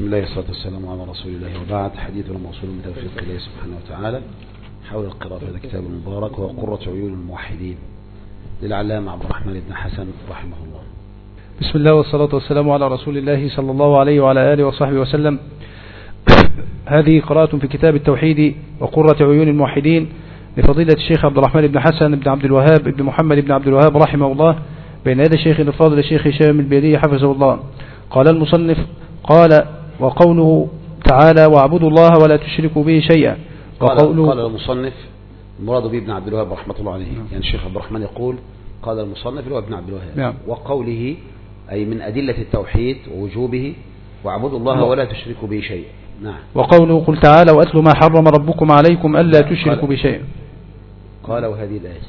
بسم الله والصلاة والسلام على رسول الله، وبعد. حديثنا موصول من توفيق الله سبحانه وتعالى حول القراءة في هذا الكتاب المبارك، وهو قرة عيون الموحدين للعلامة عبد الرحمن بن حسن رحمه الله. بسم الله والصلاة والسلام على رسول الله صلى الله عليه وعلى آله وصحبه وسلم. هذه قراءة في كتاب التوحيد وقرة عيون الموحدين لفضيلة الشيخ عبد الرحمن بن حسن بن عبد الوهاب بن محمد بن عبد الوهاب رحمه الله، بين يدي الشيخ الفاضل الشيخ هشام البيلي حفظه الله. قال المصنف: قال وقوله تعالى: واعبدوا الله ولا تشركوا به شيئا. قال المصنف المراد به ابن عبد الوهاب رحمة الله عليه. يعني الشيخ عبد الرحمن يقول قال المصنف اللي هو ابن عبد الوهاب. وقوله أي من أدلة التوحيد ووجوبه: واعبدوا الله ولا تشركوا به شيئا. نعم. وقوله: قل تعالى وأتلوا ما حرم ربكم عليكم ألا تشركوا بشيء. قال وهذه الآية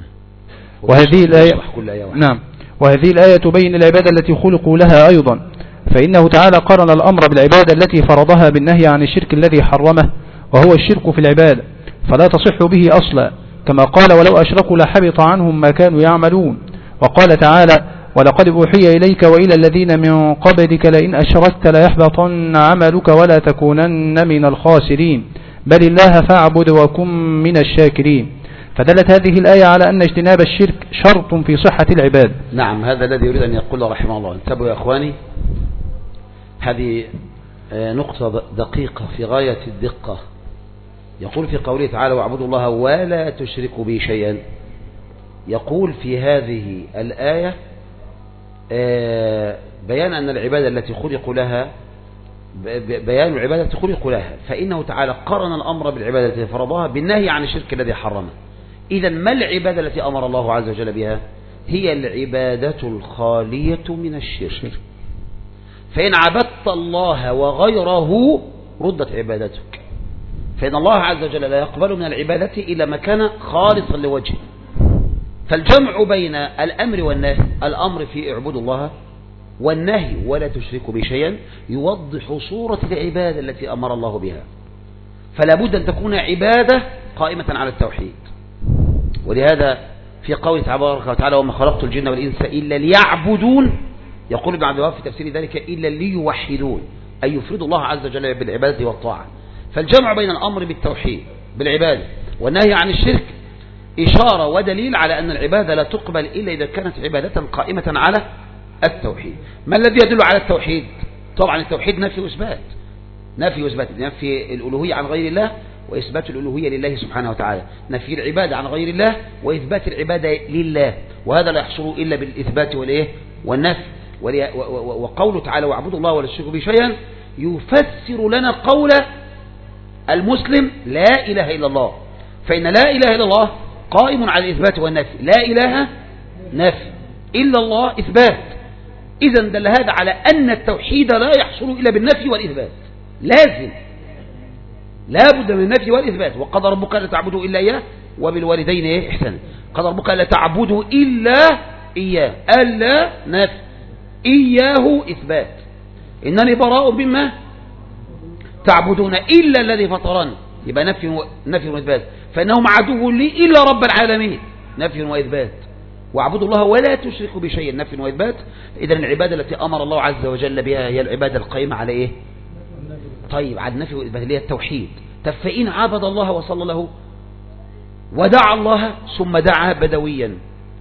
نعم. وهذه الآية تبين العبادة التي خلقوا لها أيضا، فإنه تعالى قرن الأمر بالعبادة التي فرضها بالنهي عن الشرك الذي حرمه، وهو الشرك في العبادة، فلا تصح به أصلا، كما قال: ولو أشركوا لحبط عنهم ما كانوا يعملون. وقال تعالى: ولقد أوحي إليك وإلى الذين من قبلك لئن أشركت ليحبطن عملك ولا تكونن من الخاسرين، بل الله فاعبد وكن من الشاكرين. فدلت هذه الآية على أن اجتناب الشرك شرط في صحة العباد. نعم، هذا الذي يريد أن يقول رحمه الله. انتبهوا يا أخواني، هذه نقطة دقيقة في غاية الدقة. يقول في قوله تعالى: واعبدوا الله ولا تشركوا به شيئا، يقول في هذه الآية بيان أن العبادة التي خلقوا لها، بيان العبادة التي خلقوا لها، فإنه تعالى قرن الأمر بالعبادة التي فرضها بالنهي عن الشرك الذي حرمه. إذا ما العبادة التي أمر الله عز وجل بها؟ هي العبادة الخالية من الشرك. فإن عبدت الله وغيره ردت عبادتك، فإن الله عز وجل لا يقبل من العبادة إلا ما كان خالصا لوجهه. فالجمع بين الأمر والنهي، الأمر في اعبدوا الله، والنهي ولا تشركوا به شيئا، يوضح صورة العبادة التي أمر الله بها. فلا بد أن تكون عبادة قائمة على التوحيد. ولهذا في قوله تبارك وتعالى: وما خلقت الجن والإنس إلا ليعبدون، يقول ابن عبد الوهاب في تفسير ذلك: إلا ليوحدون، أي يفرد الله عز وجل بالعبادة والطاعة. فالجمع بين الأمر بالتوحيد بالعبادة والنهي عن الشرك إشارة ودليل على أن العبادة لا تقبل إلا إذا كانت عبادة قائمة على التوحيد. ما الذي يدل على التوحيد؟ طبعا التوحيد نفي وإثبات. نفي الألوهية عن غير الله وإثبات الألوهية لله سبحانه وتعالى، نفي العبادة عن غير الله وإثبات العبادة لله، وهذا لا يحصل إلا بالإثبات والنفي. وقوله تعالى: واعبدوا الله ولا تشركوا به شيئا، يفسر لنا قول المسلم: لا إله إلا الله. فإن لا إله إلا الله قائم على الإثبات والنفي، لا إله نفي، إلا الله إثبات. إذن دل هذا على أن التوحيد لا يحصل إلا بالنفي والإثبات، لازم لا بد من النفي والإثبات. وقد ربك لا تعبدوا إلا إياه وبالوالدين إحسانا. قد ربك لا تعبدوا إلا إياه، ألا نفي، إياه إثبات. إنني براء مما تعبدون إلا الذي فطرني، يبقى نفي وإثبات. فإنهم عدو لي إلا رب العالمين، نفي وإثبات. واعبدوا الله ولا تشركوا بشيء، نفي وإثبات. إذن العبادة التي أمر الله عز وجل بها هي العبادة القائمة على إيه؟ طيب، على النفي والإثبات اللي هي التوحيد. فإن عبد الله وصلى له ودعا الله ثم دعا بدويا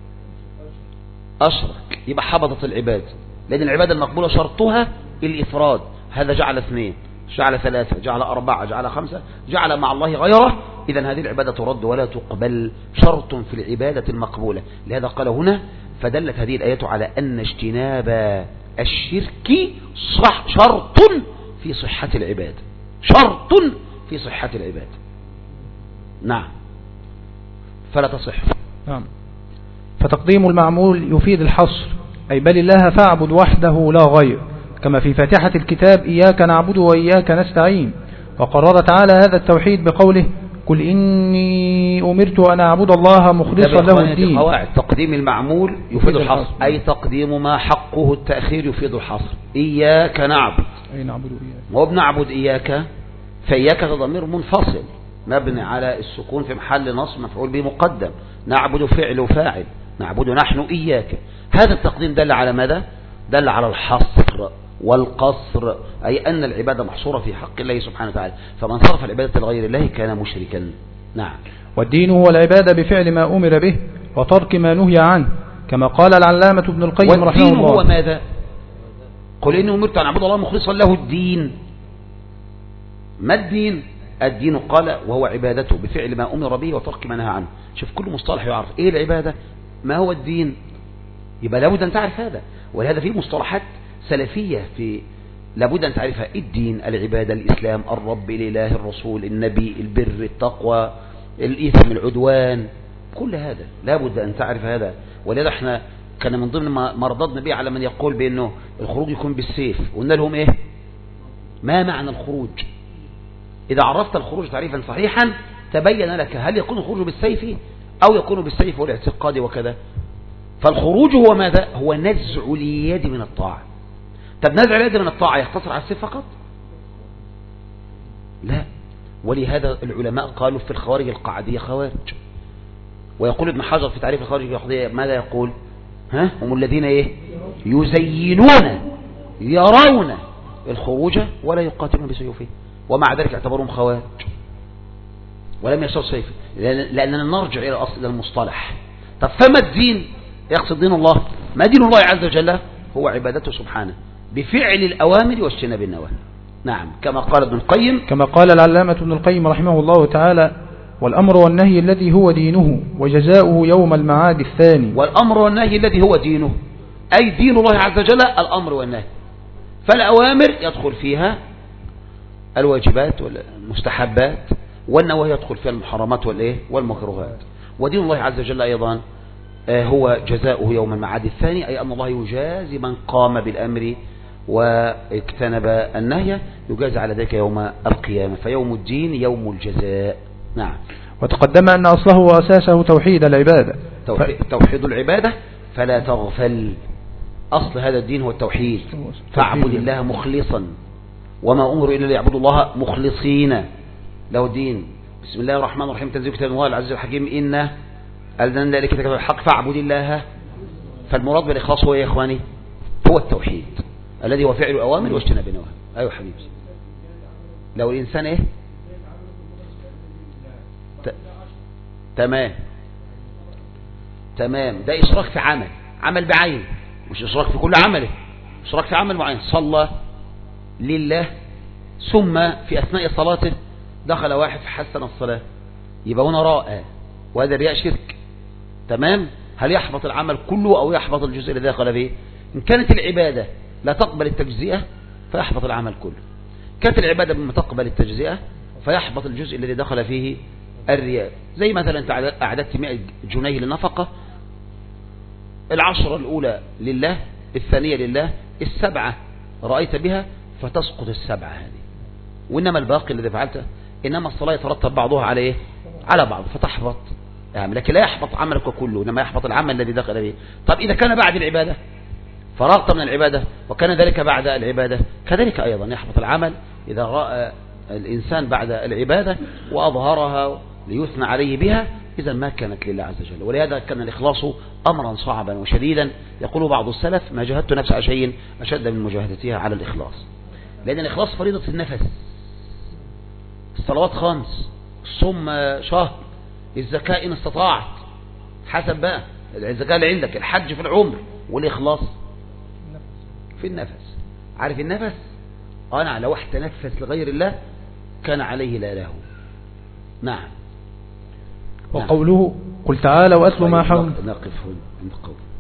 أشرك، يبقى حبطت العبادة، لأن العبادة المقبولة شرطها الإفراد. هذا جعل 2، جعل 3، جعل 4، جعل 5، جعل مع الله غيره. إذن هذه العبادة ترد ولا تقبل، شرط في العبادة المقبولة. لهذا قال هنا: فدلت هذه الآية على أن اجتناب الشرك شرط في صحة العبادة، شرط في صحة العبادة. نعم، فلا تصح. نعم. فتقديم المعمول يفيد الحصر، أي بل الله فاعبد وحده لا غير، كما في فاتحة الكتاب: إياك نعبد وإياك نستعين. وقرر تعالى هذا التوحيد بقوله: قل إني أمرت أن أعبد الله مخلصا له الدين. قواعد تقديم المعمول يفيد الحصر، أي تقديم ما حقه التأخير يفيد الحصر. إياك نعبد، أي نعبد إياك، وبنعبد إياك، فإياك ضمير منفصل مبني على السكون في محل نصب مفعول به مقدم. نعبد فعل وفاعل، نعبد نحن إياك. هذا التقديم دل على ماذا؟ دل على الحصر، والقصر، أي أن العبادة محصورة في حق الله سبحانه وتعالى، فمن صرف العبادة لغير الله كان مشركا. نعم. والدين هو العبادة بفعل ما أمر به وترك ما نهي عنه، كما قال العلامة ابن القيم رحمه الله. والدين هو ماذا؟ قل إني أمرت أن أعبد الله مخلصا له الدين. ما الدين؟ الدين قال وهو عبادته بفعل ما أمر به وترك ما نهى عنه. شوف كل مصطلح يعرف إيه العبادة، ما هو الدين، يبقى لابد أن تعرف هذا. ولهذا في مصطلحات سلفية في لابد أن تعرفها: الدين، العبادة، الإسلام، الرب، الإله، الرسول، النبي، البر، التقوى، الإثم، العدوان، كل هذا لابد أن تعرف هذا. ولهذا احنا كان من ضمن ما رددنا به على من يقول بأنه الخروج يكون بالسيف، قلنا لهم إيه؟ ما معنى الخروج؟ إذا عرفت الخروج تعريفا صحيحا تبين لك هل يكون الخروج بالسيف أو يكون بالسيف والاعتقاد وكذا. فالخروج هو ماذا؟ هو نزع اليد من الطاعة. طب نزع اليد من الطاعة يقتصر على السيف فقط؟ لا. ولهذا العلماء قالوا في الخوارج القعدية خوارج. ويقول ابن حجر في تعريف الخوارج القعدية ماذا يقول؟ هم الذين ايه؟ يزينون يرون الخروج ولا يقاتلون بسيوفه، ومع ذلك اعتبرهم خوارج ولم يشتروا سيفا، لأننا نرجع إلى أصل المصطلح. طب فما الدين؟ يقصد دين الله. ما دين الله عز وجل؟ هو عبادته سبحانه بفعل الأوامر واجتناب النواهي. نعم، كما قال ابن القيم، كما قال العلامة ابن القيم رحمه الله تعالى: والأمر والنهي الذي هو دينه وجزاؤه يوم المعاد الثاني. والأمر والنهي الذي هو دينه، أي دين الله عز وجل الأمر والنهي. فالأوامر يدخل فيها الواجبات والمستحبات، والنواهي يدخل فيها المحرمات والمكروهات. ودين الله عز وجل أيضا هو جزاؤه يوم المعاد الثاني، أي أن الله يجازي من قام بالأمر واجتنب النهي، يجازي على ذلك يوم القيامة. فيوم الدين يوم الجزاء. نعم. وتقدم أن أصله وأساسه توحيد العبادة، توحيد العبادة، فلا تغفل. أصل هذا الدين هو التوحيد. فاعبد الله مخلصا، وما أمر إلا ليعبدوا الله مخلصين له الدين. بسم الله الرحمن الرحيم، تنزيل كتاب الله العزيز الحكيم، إنا أنزلنا إليك كتابا بالحق فاعبد الله. فالمراد بالإخلاص هو يا إخواني هو التوحيد الذي هو فعل الأوامر واجتناب النواهي. أيوة حبيبي، لو الإنسان إيه؟ تمام، ده إشراك في عمل بعين، مش إشراك في كل عمله، إشراك في عمل معين. صلى لله ثم في أثناء صلاته دخل واحد فحسن الصلاة، يبقى هنا راء، وهذا الرياء شرك. تمام. هل يحبط العمل كله أو يحبط الجزء الذي دخل فيه؟ إن كانت العبادة لا تقبل التجزئة فيحبط العمل كله. كانت العبادة بما تقبل التجزئة فيحبط الجزء الذي دخل فيه الرياء. زي مثلا أنت أعددت 100 جنيه للنفقة، 10 الأولى لله، 2 لله، 7 رأيت بها فتسقط 7 هذه، وإنما الباقي الذي فعلته، إنما الصلاة يترتب بعضها على إيه؟ على بعض فتحبط، يعني لكن لا يحبط عملك كله، إنما يحبط العمل الذي دخل فيه. طب إذا كان بعد العبادة فرغت من العبادة وكان ذلك بعد العبادة، كذلك أيضا يحبط العمل إذا رأى الإنسان بعد العبادة وأظهرها ليثنى عليه بها، إذا ما كانت لله عز وجل. ولهذا كان الإخلاص أمرا صعبا وشديدا. يقول بعض السلف: ما جاهدت نفس على شيء أشد من مجاهدتها على الإخلاص. لأن الإخلاص فريضة النفس. الصلوات 5، الصوم شهر، الزكاة إن استطاعت، حسب بقى الزكاة اللي عندك، الحج في العمر، والإخلاص في النفس. عارف النفس؟ أنا لو احتنفس لغير الله كان عليه لا له. نعم. وقوله: قل تعالى وأتل ما حرم. نقف عند قول